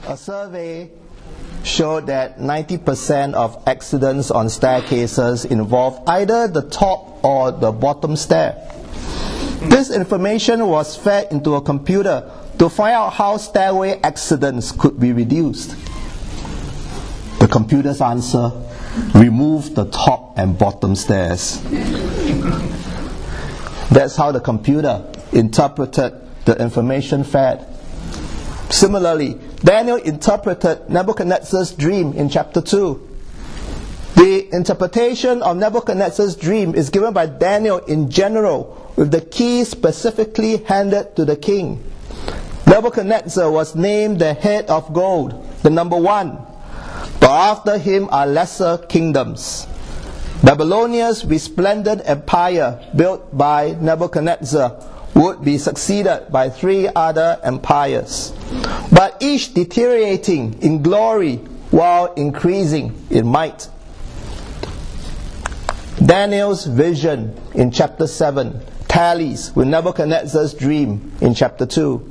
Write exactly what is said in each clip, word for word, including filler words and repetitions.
A survey showed that ninety percent of accidents on staircases involve either the top or the bottom stair. This information was fed into a computer to find out how stairway accidents could be reduced. The computer's answer: remove the top and bottom stairs. That's how the computer interpreted the information fed. Similarly, Daniel interpreted Nebuchadnezzar's dream in chapter two. The interpretation of Nebuchadnezzar's dream is given by Daniel in general, with the key specifically handed to the king. Nebuchadnezzar was named the head of gold, the number one, but after him are lesser kingdoms. Babylonia's resplendent empire, built by Nebuchadnezzar, would be succeeded by three other empires, but each deteriorating in glory while increasing in might. Daniel's vision in chapter seven tallies with Nebuchadnezzar's dream in chapter two.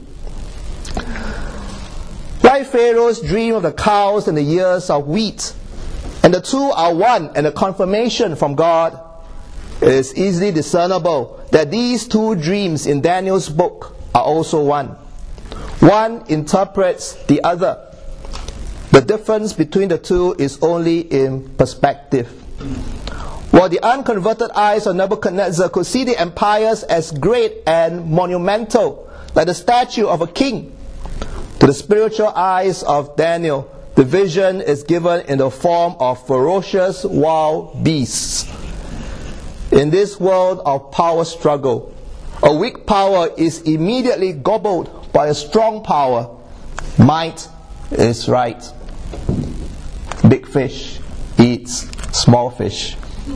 Like Pharaoh's dream of the cows and the ears of wheat, and the two are one and a confirmation from God, it is easily discernible that these two dreams in Daniel's book are also one. One interprets the other. The difference between the two is only in perspective. While the unconverted eyes of Nebuchadnezzar could see the empires as great and monumental, like the statue of a king, to the spiritual eyes of Daniel, the vision is given in the form of ferocious wild beasts. In this world of power struggle, a weak power is immediately gobbled by a strong power. Might is right. Big fish eats small fish.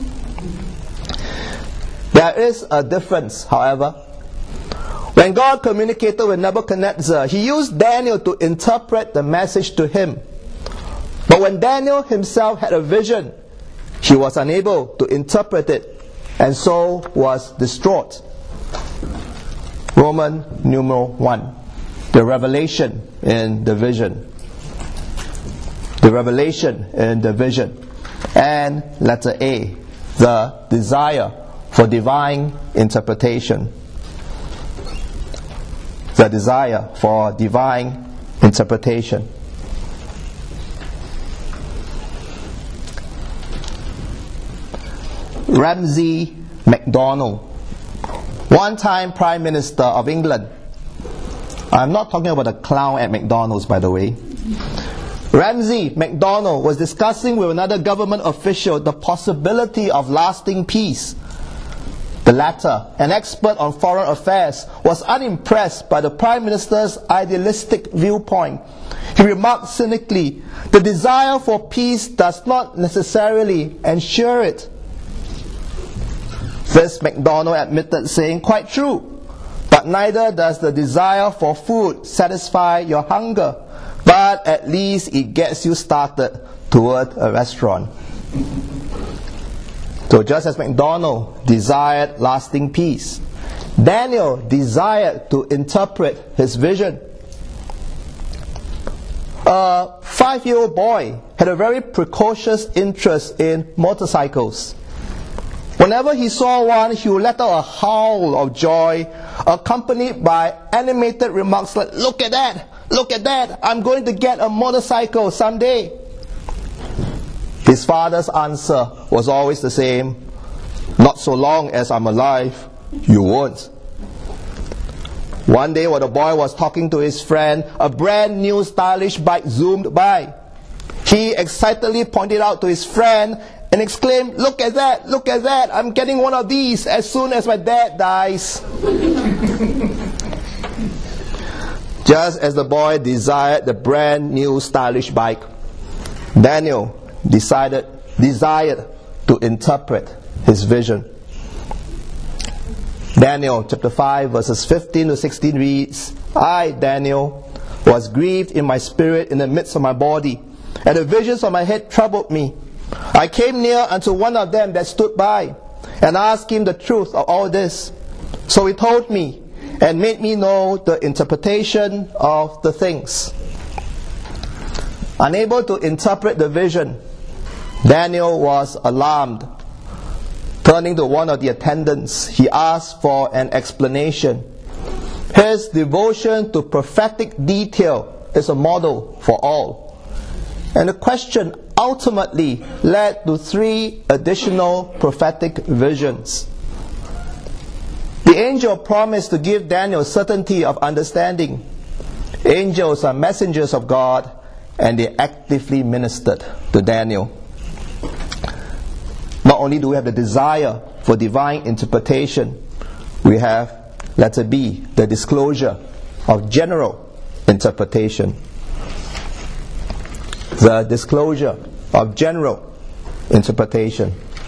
There is a difference, however. When God communicated with Nebuchadnezzar, he used Daniel to interpret the message to him. But when Daniel himself had a vision, he was unable to interpret it, and so was distraught. Roman numeral one, the revelation in the vision. The revelation in the vision. And letter A, the desire for divine interpretation. The desire for divine interpretation. Ramsay MacDonald, one-time Prime Minister of England. I'm not talking about the clown at McDonald's, by the way. Ramsay MacDonald was discussing with another government official the possibility of lasting peace. The latter, an expert on foreign affairs, was unimpressed by the Prime Minister's idealistic viewpoint. He remarked cynically, "The desire for peace does not necessarily ensure it." This MacDonald admitted, saying, "Quite true, but neither does the desire for food satisfy your hunger, but at least it gets you started toward a restaurant." So just as MacDonald desired lasting peace, Daniel desired to interpret his vision. A five-year-old boy had a very precocious interest in motorcycles. Whenever he saw one, he would let out a howl of joy, accompanied by animated remarks like, "Look at that! Look at that! I'm going to get a motorcycle someday." His father's answer was always the same: "Not so long as I'm alive, you won't." One day while the boy was talking to his friend, a brand new stylish bike zoomed by. He excitedly pointed out to his friend and exclaimed, "Look at that, look at that, I'm getting one of these as soon as my dad dies." Just as the boy desired the brand new stylish bike, Daniel decided, desired to interpret his vision. Daniel chapter five verses fifteen to sixteen reads, "I, Daniel, was grieved in my spirit in the midst of my body, and the visions of my head troubled me. I came near unto one of them that stood by, and asked him the truth of all this. So he told me, and made me know the interpretation of the things." Unable to interpret the vision, Daniel was alarmed. Turning to one of the attendants, he asked for an explanation. His devotion to prophetic detail is a model for all. And the question ultimately led to three additional prophetic visions. The angel promised to give Daniel certainty of understanding. Angels are messengers of God, and they actively ministered to Daniel. Not only do we have the desire for divine interpretation, we have, letter B, the disclosure of general interpretation. The disclosure of general interpretation.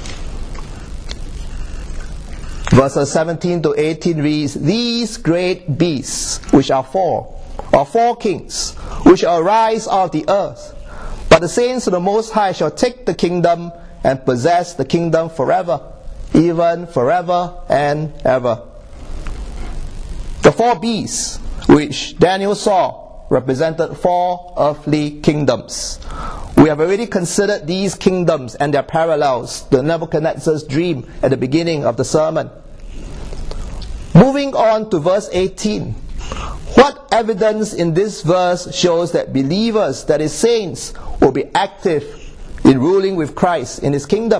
Verses seventeen to eighteen reads, "These great beasts, which are four, are four kings, which shall arise out of the earth. But the saints of the Most High shall take the kingdom and possess the kingdom forever, even forever and ever." The four beasts which Daniel saw represented four earthly kingdoms. We have already considered these kingdoms and their parallels, the Nebuchadnezzar's dream at the beginning of the sermon. Moving on to verse eighteen. What evidence in this verse shows that believers, that is saints, will be active in ruling with Christ in His kingdom?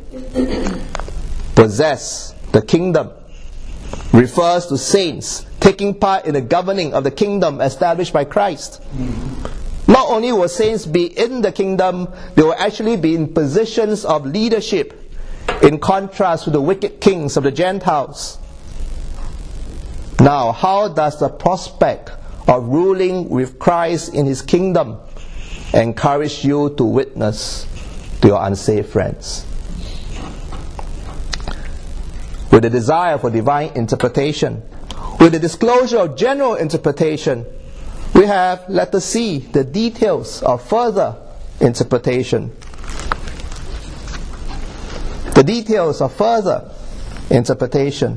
Possess the kingdom refers to saints taking part in the governing of the kingdom established by Christ. Not only will saints be in the kingdom, they will actually be in positions of leadership, in contrast to the wicked kings of the Gentiles. Now, how does the prospect of ruling with Christ in His kingdom encourage you to witness to your unsaved friends? With the desire for divine interpretation, with the disclosure of general interpretation, we have, let us see, the details of further interpretation. The details of further interpretation.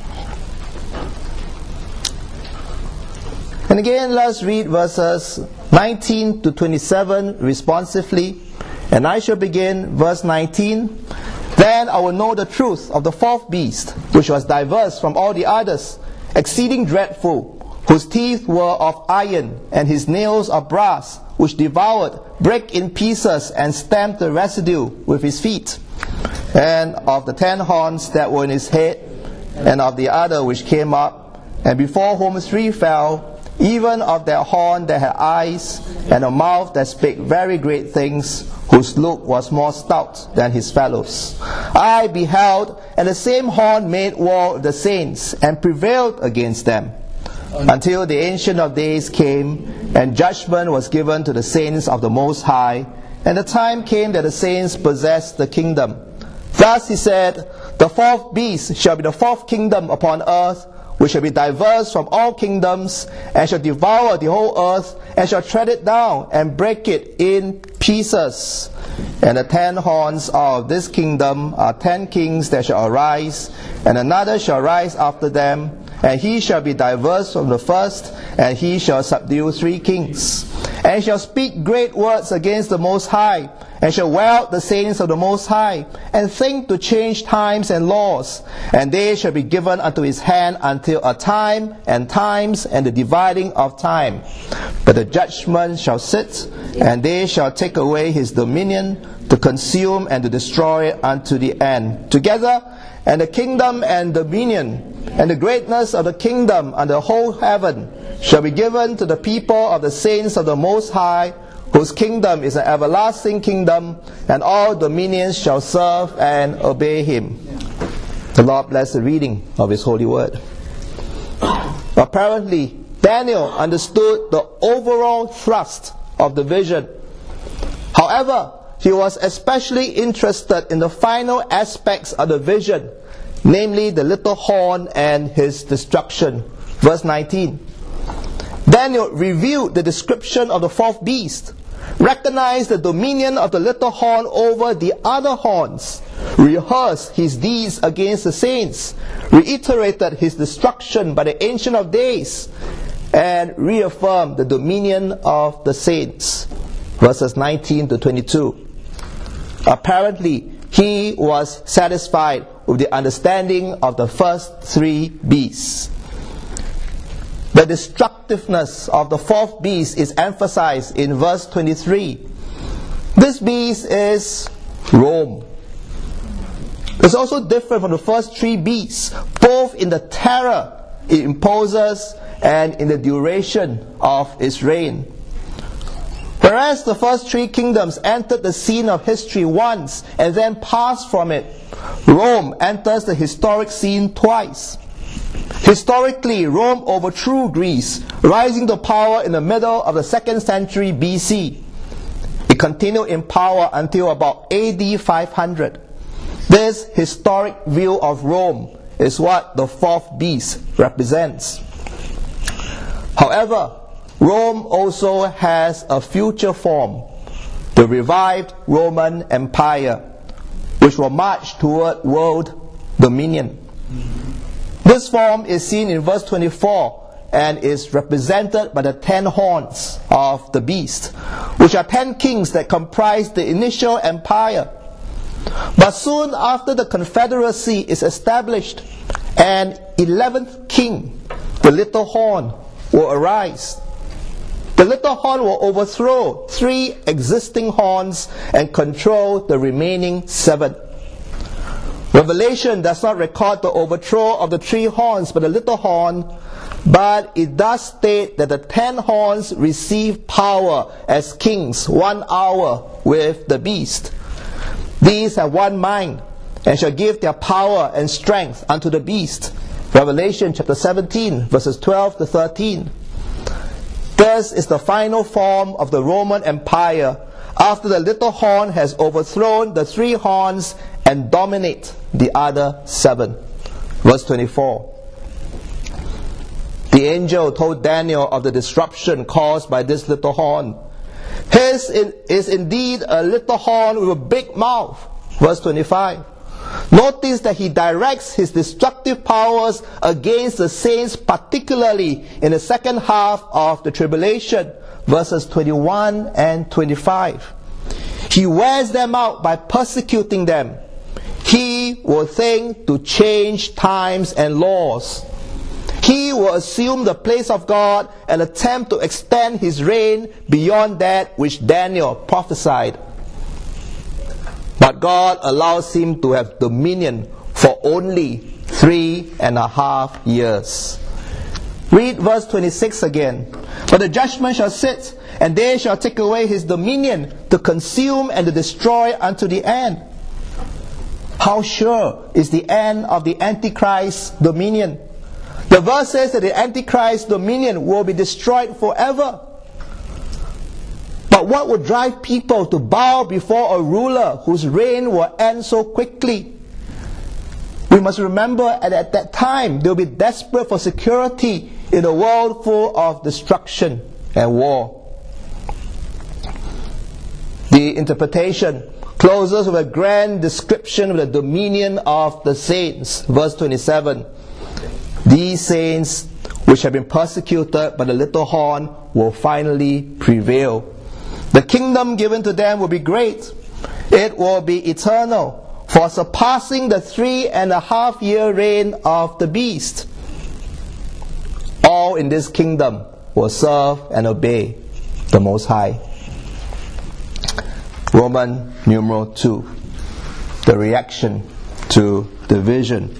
And again, let's read verses nineteen to twenty-seven responsively. And I shall begin verse nineteen. "Then I will know the truth of the fourth beast, which was diverse from all the others, exceeding dreadful, whose teeth were of iron, and his nails of brass, which devoured, brake in pieces, and stamped the residue with his feet. And of the ten horns that were in his head, and of the other which came up, and before whom three fell, even of that horn that had eyes, and a mouth that spake very great things, whose look was more stout than his fellows. I beheld, and the same horn made war with the saints, and prevailed against them, until the Ancient of Days came, and judgment was given to the saints of the Most High, and the time came that the saints possessed the kingdom. Thus he said, the fourth beast shall be the fourth kingdom upon earth, which shall be diverse from all kingdoms, and shall devour the whole earth, and shall tread it down, and break it in pieces. And the ten horns of this kingdom are ten kings that shall arise, and another shall rise after them, and he shall be diverse from the first, and he shall subdue three kings. And shall speak great words against the Most High, and shall wear out the saints of the Most High, and think to change times and laws. And they shall be given unto his hand until a time, and times, and the dividing of time. But the judgment shall sit, and they shall take away his dominion, to consume and to destroy it unto the end. Together, and the kingdom and dominion, and the greatness of the kingdom and the whole heaven shall be given to the people of the saints of the Most High, whose kingdom is an everlasting kingdom, and all dominions shall serve and obey him. The Lord bless the reading of his holy word. Apparently, Daniel understood the overall thrust of the vision. However, he was especially interested in the final aspects of the vision, namely the little horn and his destruction. Verse nineteen. Daniel reviewed the description of the fourth beast, recognized the dominion of the little horn over the other horns, rehearsed his deeds against the saints, reiterated his destruction by the Ancient of Days, and reaffirmed the dominion of the saints. verses nineteen to twenty-two. Apparently, he was satisfied with the understanding of the first three beasts. The destructiveness of the fourth beast is emphasized in verse twenty-three. This beast is Rome. It's also different from the first three beasts, both in the terror it imposes and in the duration of its reign. Whereas the first three kingdoms entered the scene of history once and then passed from it, Rome enters the historic scene twice. Historically, Rome overthrew Greece, rising to power in the middle of the second century B C. It continued in power until about A D five hundred. This historic view of Rome is what the fourth beast represents. However, Rome also has a future form, the revived Roman Empire, which will march toward world dominion. This form is seen in verse twenty-four and is represented by the ten horns of the beast, which are ten kings that comprise the initial empire. But soon after the confederacy is established, an eleventh king, the little horn, will arise. The little horn will overthrow three existing horns and control the remaining seven. Revelation does not record the overthrow of the three horns by the little horn, but it does state that the ten horns receive power as kings one hour with the beast. These have one mind, and shall give their power and strength unto the beast. Revelation chapter seventeen, verses twelve to thirteen. This is the final form of the Roman Empire after the little horn has overthrown the three horns and dominate the other seven. Verse twenty-four. The angel told Daniel of the disruption caused by this little horn. His is indeed a little horn with a big mouth. Verse twenty-five. Notice that he directs his destructive powers against the saints, particularly in the second half of the tribulation. Verses twenty-one and twenty-five. He wears them out by persecuting them. He will think to change times and laws. He will assume the place of God and attempt to extend his reign beyond that which Daniel prophesied. But God allows him to have dominion for only three and a half years. Read verse twenty-six again. But the judgment shall sit, and they shall take away his dominion, to consume and to destroy unto the end. How sure is the end of the Antichrist's dominion? The verse says that the Antichrist's dominion will be destroyed forever. But what would drive people to bow before a ruler whose reign will end so quickly? We must remember that at that time they will be desperate for security in a world full of destruction and war. The interpretation closes with a grand description of the dominion of the saints. Verse twenty-seven. These saints which have been persecuted by the little horn will finally prevail. The kingdom given to them will be great. It will be eternal, for surpassing the three and a half year reign of the beast. All in this kingdom will serve and obey the Most High. Roman numeral two. The reaction to the vision.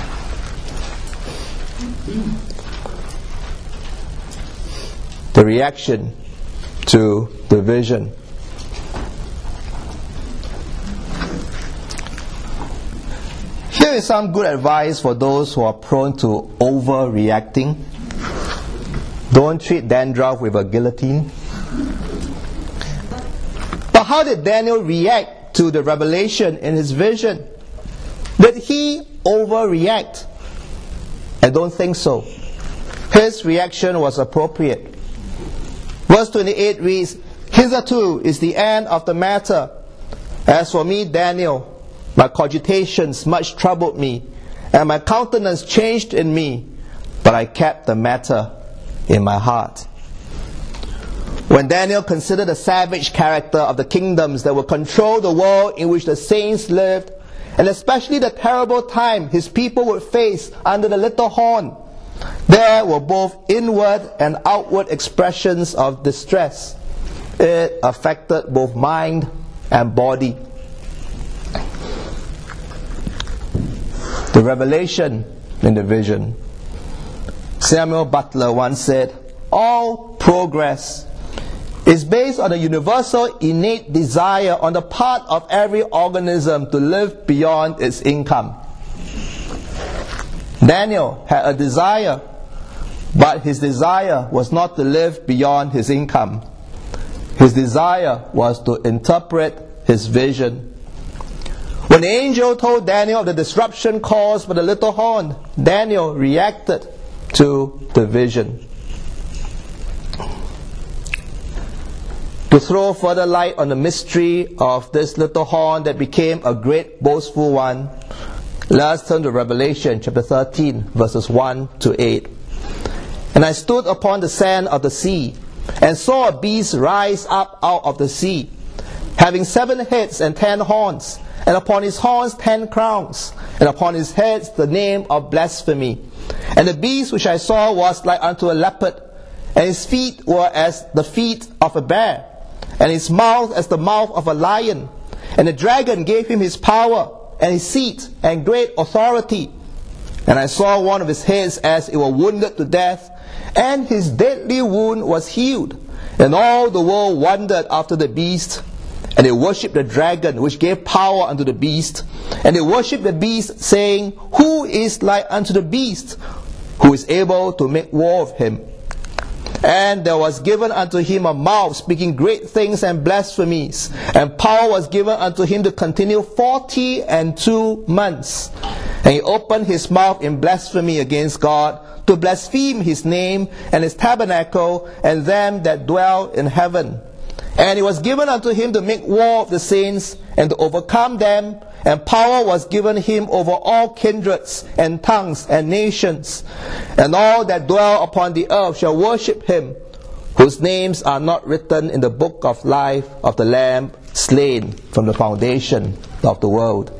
The reaction to the vision. Here is some good advice for those who are prone to overreacting. Don't treat dandruff with a guillotine. But how did Daniel react to the revelation in his vision? Did he overreact? I don't think so. His reaction was appropriate. Verse twenty-eight reads, Hitherto is the end of the matter. As for me, Daniel, my cogitations much troubled me, and my countenance changed in me, but I kept the matter in my heart. When Daniel considered the savage character of the kingdoms that would control the world in which the saints lived, and especially the terrible time his people would face under the little horn, there were both inward and outward expressions of distress. It affected both mind and body. The revelation in the vision. Samuel Butler once said, "All progress is based on a universal innate desire on the part of every organism to live beyond its income." Daniel had a desire, but his desire was not to live beyond his income. His desire was to interpret his vision. When the angel told Daniel of the disruption caused by the little horn, Daniel reacted to the vision. To throw further light on the mystery of this little horn that became a great boastful one, let us turn to Revelation chapter thirteen, verses one to eight. "And I stood upon the sand of the sea, and saw a beast rise up out of the sea, having seven heads and ten horns, and upon his horns ten crowns, and upon his heads the name of blasphemy. And the beast which I saw was like unto a leopard, and his feet were as the feet of a bear, and his mouth as the mouth of a lion. And the dragon gave him his power, and his seat, and great authority. And I saw one of his heads as it were wounded to death, and his deadly wound was healed. And all the world wondered after the beast, and they worshipped the dragon, which gave power unto the beast. And they worshipped the beast, saying, Who is like unto the beast, who is able to make war with him? And there was given unto him a mouth speaking great things and blasphemies, and power was given unto him to continue forty and two months. And he opened his mouth in blasphemy against God, to blaspheme his name and his tabernacle and them that dwell in heaven. And it was given unto him to make war with the saints and to overcome them, and power was given him over all kindreds and tongues and nations. And all that dwell upon the earth shall worship him, whose names are not written in the book of life of the Lamb slain from the foundation of the world.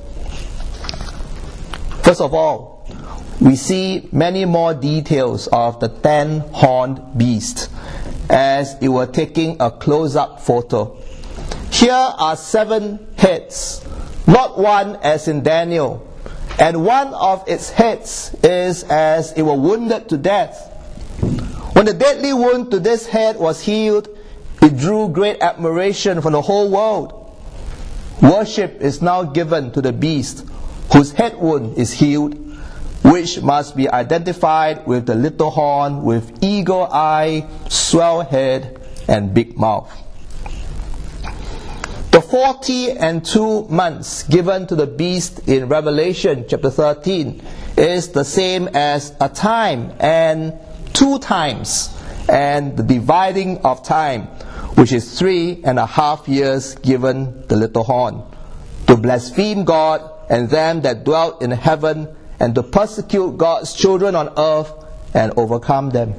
First of all, we see many more details of the ten-horned beast as it were taking a close-up photo. Here are seven heads, not one as in Daniel, and one of its heads is as it were wounded to death. When the deadly wound to this head was healed, it drew great admiration from the whole world. Worship is now given to the beast whose head wound is healed, which must be identified with the little horn with eagle eye, swell head, and big mouth. The forty and two months given to the beast in Revelation chapter thirteen is the same as a time and two times, and the dividing of time, which is three and a half years given the little horn, to blaspheme God and them that dwelt in heaven, and to persecute God's children on earth and overcome them.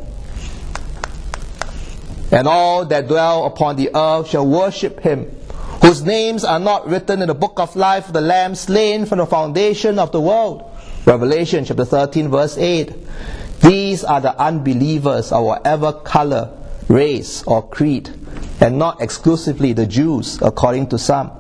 And all that dwell upon the earth shall worship him, whose names are not written in the book of life of the Lamb slain from the foundation of the world. Revelation chapter thirteen verse eight. These are the unbelievers of whatever color, race or creed, and not exclusively the Jews according to some.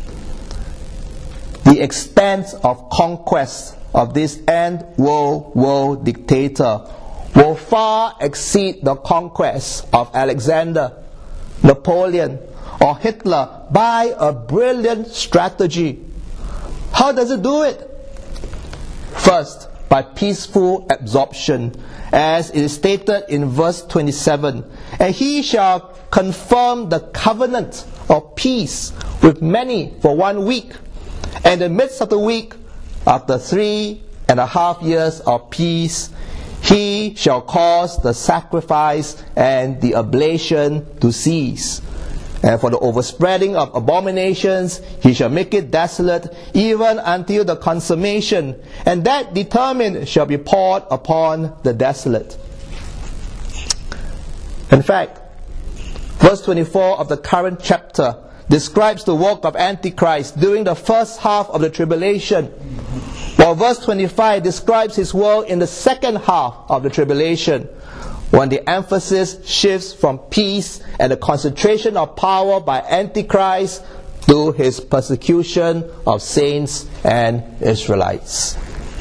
The extent of conquest of this end world world dictator will far exceed the conquest of Alexander, Napoleon, or Hitler by a brilliant strategy. How does it do it? First, by peaceful absorption, as it is stated in verse twenty-seven. And he shall confirm the covenant of peace with many for one week. And in the midst of the week, after three and a half years of peace, he shall cause the sacrifice and the oblation to cease. And for the overspreading of abominations, he shall make it desolate, even until the consummation, and that determined shall be poured upon the desolate. In fact, Verse twenty-four of the current chapter describes the work of Antichrist during the first half of the tribulation, while verse twenty-five describes his work in the second half of the tribulation, when the emphasis shifts from peace and the concentration of power by Antichrist to his persecution of saints and Israelites.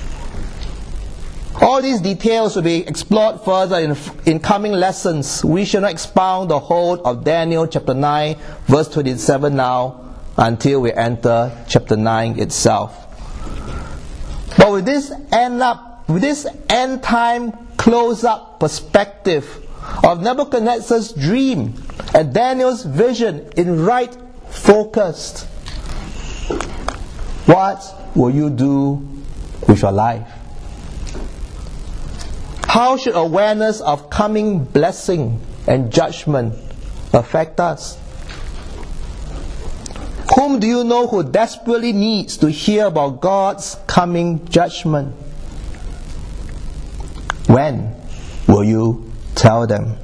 All these details will be explored further in, in coming lessons. We shall not expound the whole of Daniel chapter nine, verse twenty-seven now, until we enter chapter nine itself. But with this end up, with this end time close-up perspective of Nebuchadnezzar's dream and Daniel's vision in right focus, what will you do with your life? How should awareness of coming blessing and judgment affect us? Whom do you know who desperately needs to hear about God's coming judgment? When will you tell them?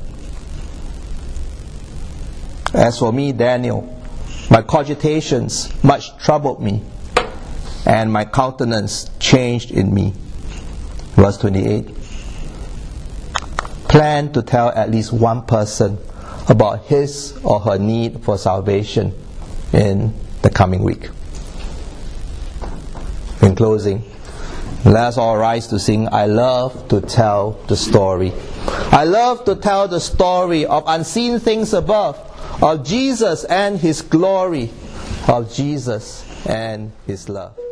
As for me, Daniel, my cogitations much troubled me, and my countenance changed in me. Verse twenty-eight. Plan to tell at least one person about his or her need for salvation in the coming week. In closing, let us all rise to sing I Love to Tell the Story. I love to tell the story of unseen things above, of Jesus and His glory, of Jesus and His love.